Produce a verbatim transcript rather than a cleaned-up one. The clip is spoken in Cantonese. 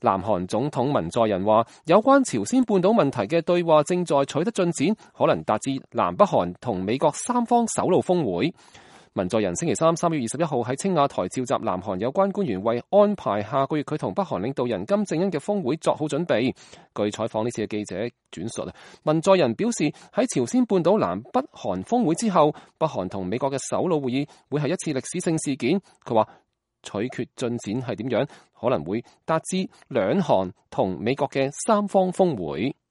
南韓總統文在寅話，有關朝鮮半島問題嘅對話正在取得進展，可能達至南北韓同美國三方首腦峰會。文在寅星期三三月二十一號喺青瓦台召集南韓有關官員，為安排下個月佢同北韓領導人金正恩嘅峰會作好準備。據採訪呢次嘅記者轉述，文在寅表示喺朝鮮半島南北韓峰會之後，北韓同美國嘅首腦會議會係一次歷史性事件。佢話取決進展係點樣，可能會達至兩韓同美國嘅三方峰會。